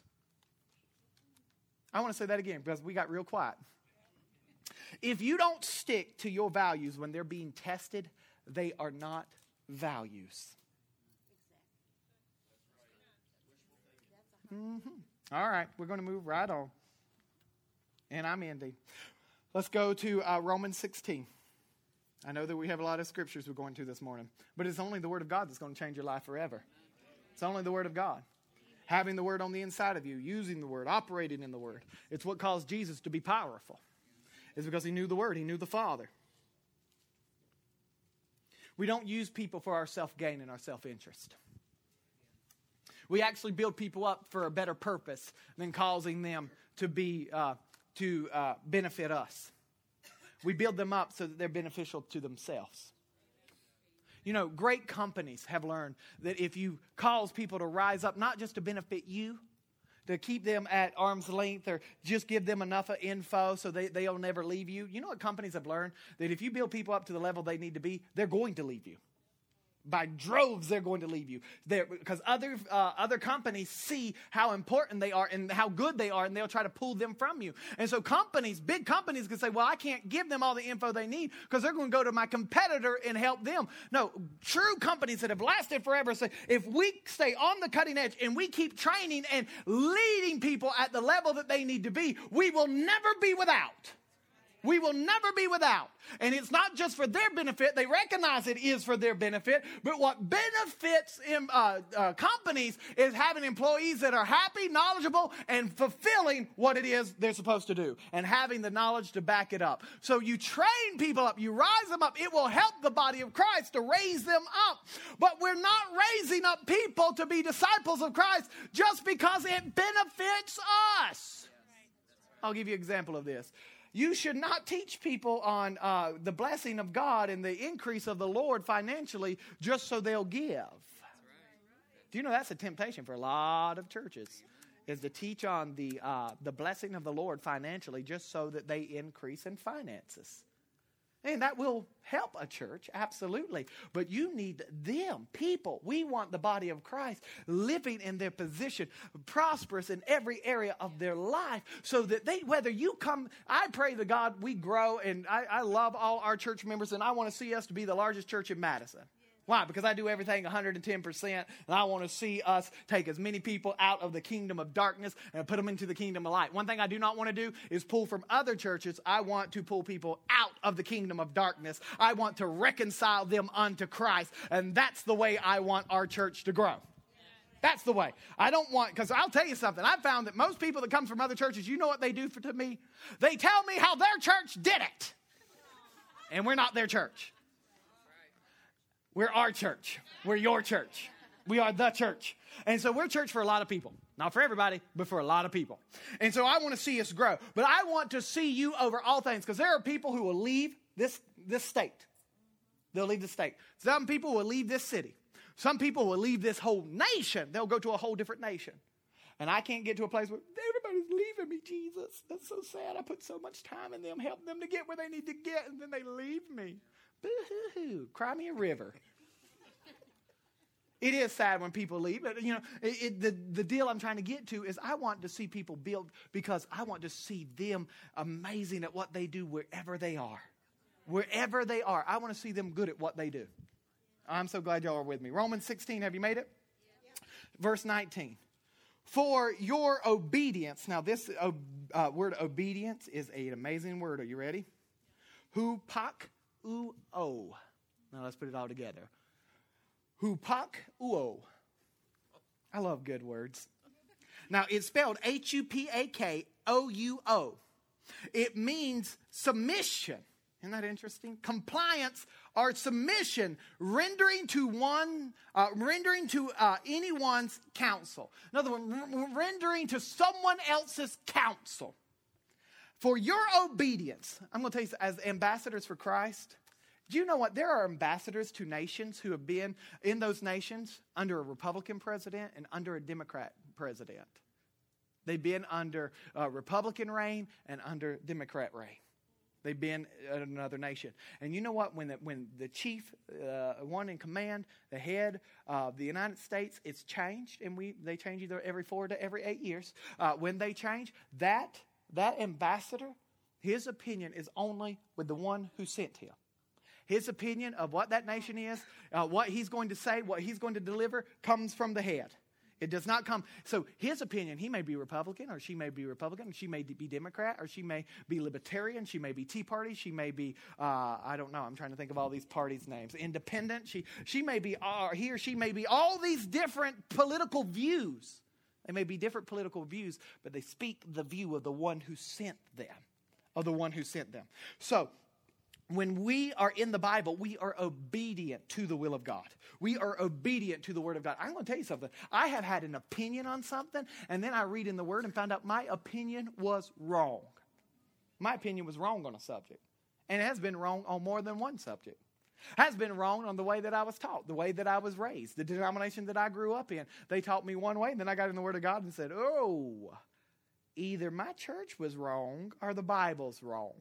I want to say that again because we got real quiet. If you don't stick to your values when they're being tested, they are not values. Mm-hmm. All right, we're going to move right on. And I'm ending. Let's go to uh, Romans sixteen. I know that we have a lot of scriptures we're going to this morning, but it's only the Word of God that's going to change your life forever. It's only the Word of God. Having the Word on the inside of you, using the Word, operating in the Word. It's what caused Jesus to be powerful. It's because He knew the Word. He knew the Father. We don't use people for our self-gain and our self-interest. We actually build people up for a better purpose than causing them to be... Uh, to uh, benefit us. We build them up so that they're beneficial to themselves. You know, great companies have learned that if you cause people to rise up, not just to benefit you, to keep them at arm's length or just give them enough of info so they, they'll never leave you. You know what companies have learned? That if you build people up to the level they need to be, they're going to leave you. By droves, they're going to leave you. They're, because other uh, other companies see how important they are and how good they are, and they'll try to pull them from you. And so companies, big companies can say, well, I can't give them all the info they need because they're going to go to my competitor and help them. No, true companies that have lasted forever say, if we stay on the cutting edge and we keep training and leading people at the level that they need to be, we will never be without. We will never be without. And it's not just for their benefit. They recognize it is for their benefit. But what benefits in, uh, uh, companies is having employees that are happy, knowledgeable, and fulfilling what it is they're supposed to do. And having the knowledge to back it up. So you train people up. You rise them up. It will help the body of Christ to raise them up. But we're not raising up people to be disciples of Christ just because it benefits us. I'll give you an example of this. You should not teach people on uh, the blessing of God and the increase of the Lord financially just so they'll give. Do you know that's a temptation for a lot of churches, is to teach on the uh, the blessing of the Lord financially just so that they increase in finances. And that will help a church, absolutely. But you need them, people. We want the body of Christ living in their position, prosperous in every area of their life, so that they, whether you come, I pray to God we grow, and I, I love all our church members, and I want to see us to be the largest church in Madison. Why? Because I do everything one hundred ten percent, and I want to see us take as many people out of the kingdom of darkness and put them into the kingdom of light. One thing I do not want to do is pull from other churches. I want to pull people out of the kingdom of darkness. I want to reconcile them unto Christ, and that's the way I want our church to grow. That's the way. I don't want, because I'll tell you something. I've found that most people that come from other churches, you know what they do for, to me? They tell me how their church did it. And we're not their church. We're our church. We're your church. We are the church. And so we're church for a lot of people. Not for everybody, but for a lot of people. And so I want to see us grow. But I want to see you over all things, because there are people who will leave this, this state. They'll leave the state. Some people will leave this city. Some people will leave this whole nation. They'll go to a whole different nation. And I can't get to a place where everybody's leaving me, Jesus. That's so sad. I put so much time in them, helping them to get where they need to get, and then they leave me. Boo-hoo-hoo. Cry me a river. It is sad when people leave. But, you know, it, it, the, the deal I'm trying to get to is I want to see people build, because I want to see them amazing at what they do wherever they are. Wherever they are. I want to see them good at what they do. I'm so glad y'all are with me. Romans sixteen, have you made it? Yeah. Verse nineteen. For your obedience. Now this uh, word obedience is an amazing word. Are you ready? Hupakouo. Now let's put it all together. Hupakouo. I love good words. Now it's spelled H U P A K O U O. It means submission. Isn't that interesting? Compliance or submission, rendering to one, uh, rendering to uh, anyone's counsel. In other words, r- rendering to someone else's counsel. For your obedience, I'm going to tell you, as ambassadors for Christ, do you know what? There are ambassadors to nations who have been in those nations under a Republican president and under a Democrat president. They've been under uh, Republican reign and under Democrat reign. They've been in another nation. And you know what? When the, when the chief, uh, one in command, the head of the United States, it's changed. And we they change either every four to every eight years. Uh, when they change, that, that ambassador, his opinion is only with the one who sent him. His opinion of what that nation is, uh, what he's going to say, what he's going to deliver, comes from the head. It does not come. So his opinion, he may be Republican, or she may be Republican, she may be Democrat, or she may be Libertarian, she may be Tea Party, she may be, uh, I don't know, I'm trying to think of all these parties' names. Independent, she, she may be, uh, he or she may be all these different political views. They may be different political views, but they speak the view of the one who sent them, of the one who sent them. So, when we are in the Bible, we are obedient to the will of God. We are obedient to the Word of God. I'm going to tell you something. I have had an opinion on something, and then I read in the Word and found out my opinion was wrong. My opinion was wrong on a subject. And it has been wrong on more than one subject. It has been wrong on the way that I was taught, the way that I was raised, the denomination that I grew up in. They taught me one way, and then I got in the Word of God and said, oh, either my church was wrong or the Bible's wrong.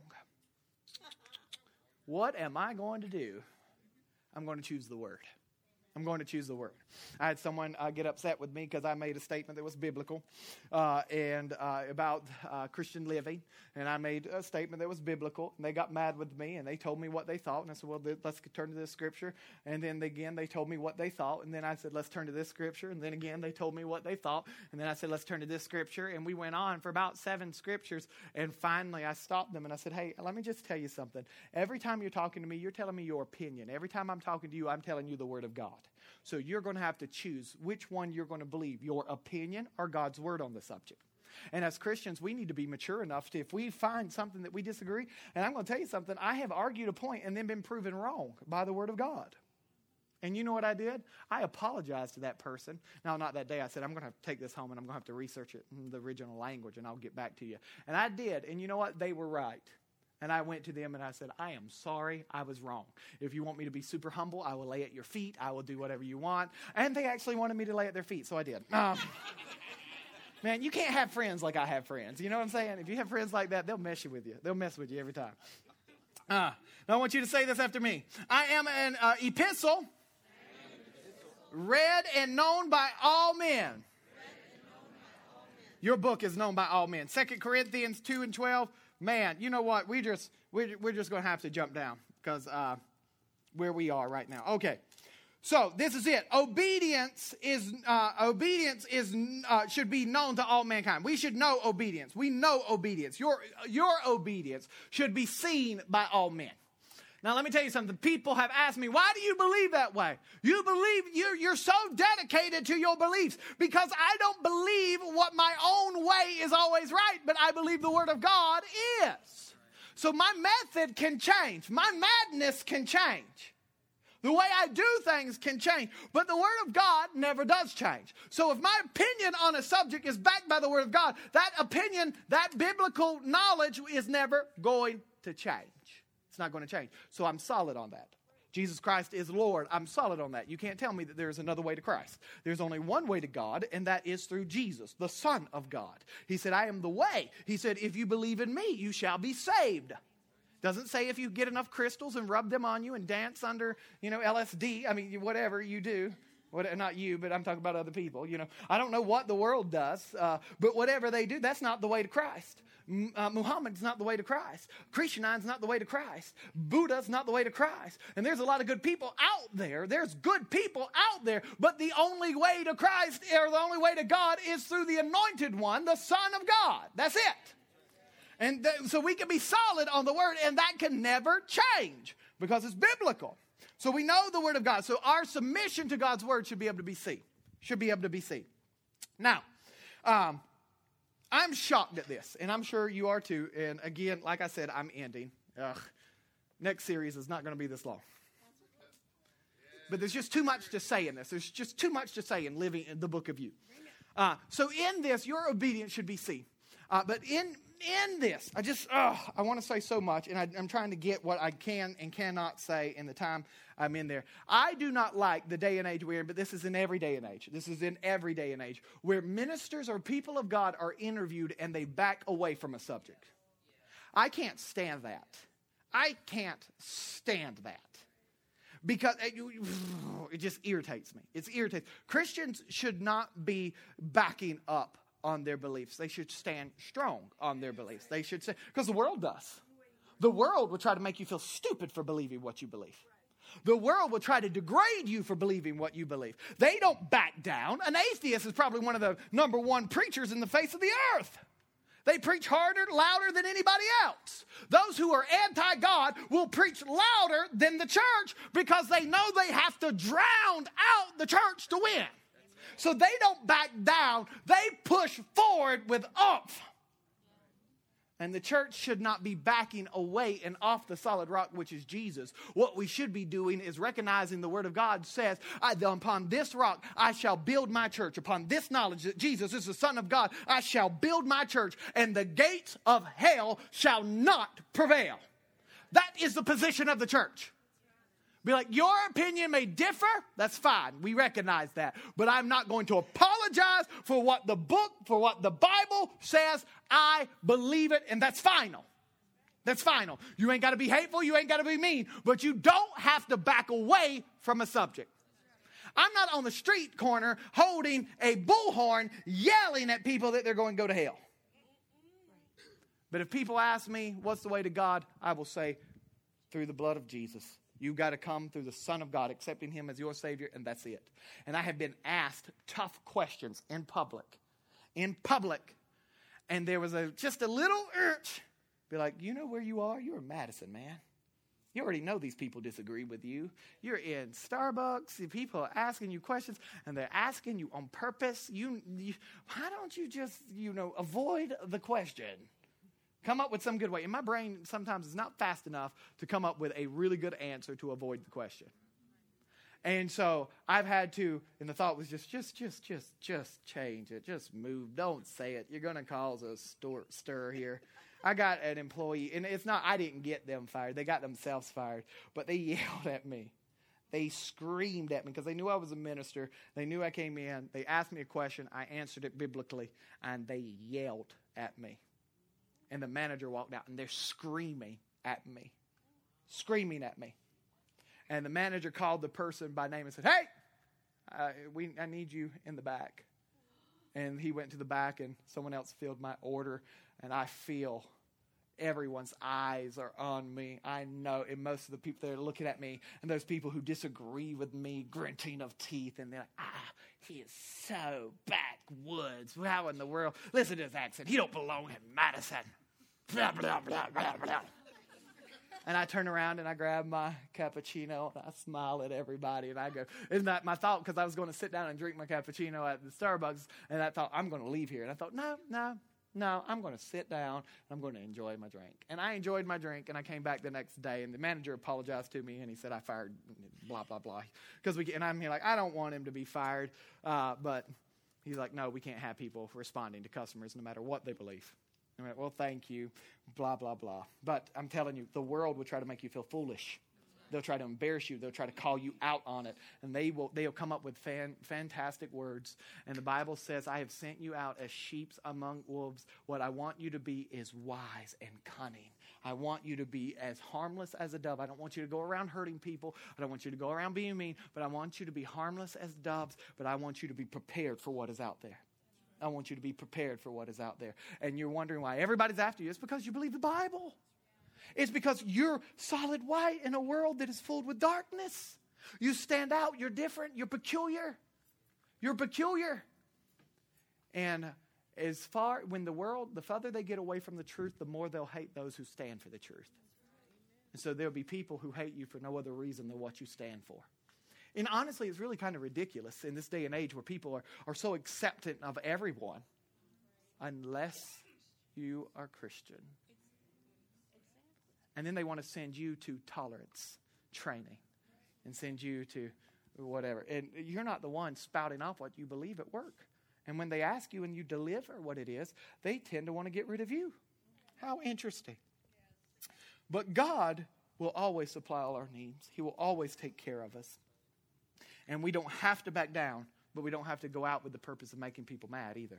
What am I going to do? I'm going to choose the Word. I'm going to choose the Word. I had someone uh, get upset with me because I made a statement that was biblical uh, and uh, about uh, Christian living. And I made a statement that was biblical. And they got mad with me and they told me what they thought. And I said, well, let's turn to this scripture. And then again, they told me what they thought. And then I said, let's turn to this scripture. And then again, they told me what they thought. And then I said, let's turn to this scripture. And we went on for about seven scriptures. And finally, I stopped them and I said, hey, let me just tell you something. Every time you're talking to me, you're telling me your opinion. Every time I'm talking to you, I'm telling you the Word of God. So you're going to have to choose which one you're going to believe, your opinion or God's Word on the subject. And as Christians, we need to be mature enough to, if we find something that we disagree, and I'm going to tell you something, I have argued a point and then been proven wrong by the Word of God. And you know what I did? I apologized to that person. Now, not that day. I said, I'm going to have to take this home and I'm going to have to research it in the original language and I'll get back to you. And I did. And you know what? They were right. And I went to them and I said, I am sorry, I was wrong. If you want me to be super humble, I will lay at your feet. I will do whatever you want. And they actually wanted me to lay at their feet, so I did. Um, man, you can't have friends like I have friends. You know what I'm saying? If you have friends like that, they'll mess you with you. They'll mess with you every time. Uh, now I want you to say this after me. I am an uh, epistle, read and known by all men. Your book is known by all men. Second Corinthians two and twelve. Man, you know what? We just we're, we're just going to have to jump down because uh, where we are right now. Okay, so this is it. Obedience is uh, obedience is uh, should be known to all mankind. We should know obedience. We know obedience. Your your obedience should be seen by all men. Now, let me tell you something. People have asked me, why do you believe that way? You believe, you're, you're so dedicated to your beliefs because I don't believe what my own way is always right, but I believe the Word of God is. So my method can change. My madness can change. The way I do things can change, but the Word of God never does change. So if my opinion on a subject is backed by the Word of God, that opinion, that biblical knowledge is never going to change. It's not going to change. So I'm solid on that. Jesus Christ is Lord. I'm solid on that. You can't tell me that there's another way to Christ. There's only one way to God, and that is through Jesus, the Son of God. He said, I am the way. He said, if you believe in me, you shall be saved. Doesn't say if you get enough crystals and rub them on you and dance under, you know, L S D. I mean, whatever you do. What, not you, but I'm talking about other people. You know, I don't know what the world does, uh, but whatever they do, that's not the way to Christ. Uh, Muhammad's not the way to Christ. Christianine's not the way to Christ. Buddha's not the way to Christ. And there's a lot of good people out there. There's good people out there, but the only way to Christ or the only way to God is through the anointed one, the Son of God. That's it. And th- so we can be solid on the Word, and that can never change because it's biblical. So we know the Word of God. So our submission to God's Word should be able to be seen. Should be able to be seen. Now, um, I'm shocked at this, and I'm sure you are too. And again, like I said, I'm ending. Ugh. Next series is not going to be this long. But there's just too much to say in this. There's just too much to say in living in the book of you. Uh, so in this, your obedience should be seen. Uh, but in in this, I just, oh, I want to say so much, and I, I'm trying to get what I can and cannot say in the time I'm in there. I do not like the day and age we're in, but this is in every day and age. This is in every day and age, where ministers or people of God are interviewed and they back away from a subject. I can't stand that. I can't stand that. Because it, it just irritates me. It irritates. Christians should not be backing up on their beliefs. They should stand strong on their beliefs. They should say, because the world does. The world will try to make you feel stupid for believing what you believe. The world will try to degrade you for believing what you believe. They don't back down. An atheist is probably one of the number one preachers in the face of the earth. They preach harder, louder than anybody else. Those who are anti-God will preach louder than the church because they know they have to drown out the church to win. So they don't back down. They push forward with oomph. And the church should not be backing away and off the solid rock, which is Jesus. What we should be doing is recognizing the Word of God says, I, upon this rock I shall build my church. Upon this knowledge that Jesus is the Son of God, I shall build my church, and the gates of hell shall not prevail. That is the position of the church. Be like, your opinion may differ. That's fine. We recognize that. But I'm not going to apologize for what the book, for what the Bible says. I believe it, and that's final. That's final. You ain't got to be hateful. You ain't got to be mean. But you don't have to back away from a subject. I'm not on the street corner holding a bullhorn yelling at people that they're going to go to hell. But if people ask me, what's the way to God? I will say, through the blood of Jesus. You've got to come through the Son of God, accepting Him as your Savior, and that's it. And I have been asked tough questions in public. In public. And there was a just a little urge. Be like, you know where you are? You're in Madison, man. You already know these people disagree with you. You're in Starbucks. People are asking you questions, and they're asking you on purpose. You, you why don't you just, you know, avoid the question? Come up with some good way. And my brain sometimes is not fast enough to come up with a really good answer to avoid the question. And so I've had to, and the thought was just, just, just, just, just change it. Just move. Don't say it. You're going to cause a stir, stir here. I got an employee, and it's not, I didn't get them fired. They got themselves fired. But they yelled at me. They screamed at me because they knew I was a minister. They knew I came in. They asked me a question. I answered it biblically, and they yelled at me. And the manager walked out, and they're screaming at me. Screaming at me. And the manager called the person by name and said, hey, uh, we, I need you in the back. And he went to the back, and someone else filled my order. And I feel everyone's eyes are on me. I know. And most of the people that are looking at me, and those people who disagree with me, gritting of teeth, and they're like, ah, he is so backwoods. How in the world? Listen to his accent. He don't belong in Madison. Blah, blah, blah, blah, blah. And I turn around and I grab my cappuccino and I smile at everybody and I go, isn't that my thought? Because I was going to sit down and drink my cappuccino at the Starbucks, and I thought, I'm going to leave here. And I thought, no, no, no, I'm going to sit down and I'm going to enjoy my drink. And I enjoyed my drink, and I came back the next day, and the manager apologized to me, and he said I fired blah, blah, blah. Because we, and I'm here like, I don't want him to be fired. Uh, but he's like, no, we can't have people responding to customers no matter what they believe. I went, well, thank you, blah, blah, blah. But I'm telling you, the world will try to make you feel foolish. They'll try to embarrass you. They'll try to call you out on it. And they will they'll come up with fan, fantastic words. And the Bible says, I have sent you out as sheep among wolves. What I want you to be is wise and cunning. I want you to be as harmless as a dove. I don't want you to go around hurting people. I don't want you to go around being mean. But I want you to be harmless as doves. But I want you to be prepared for what is out there. I want you to be prepared for what is out there. And you're wondering why everybody's after you. It's because you believe the Bible. It's because you're solid white in a world that is filled with darkness. You stand out. You're different. You're peculiar. You're peculiar. And as far, when the world, the further they get away from the truth, the more they'll hate those who stand for the truth. And so there'll be people who hate you for no other reason than what you stand for. And honestly, it's really kind of ridiculous in this day and age where people are, are so acceptant of everyone unless you are Christian. And then they want to send you to tolerance training and send you to whatever. And you're not the one spouting off what you believe at work. And when they ask you and you deliver what it is, they tend to want to get rid of you. How interesting. But God will always supply all our needs. He will always take care of us. And we don't have to back down, but we don't have to go out with the purpose of making people mad either.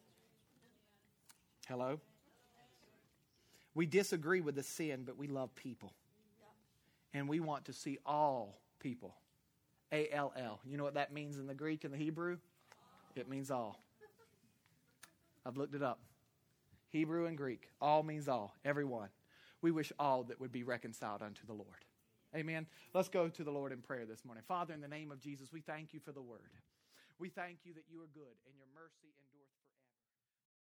Hello? We disagree with the sin, but we love people. And we want to see all people. A L L. You know what that means in the Greek and the Hebrew? It means all. I've looked it up. Hebrew and Greek. All means all. Everyone. We wish all that would be reconciled unto the Lord. Amen. Let's go to the Lord in prayer this morning. Father, in the name of Jesus, we thank you for the word. We thank you that you are good and your mercy endures.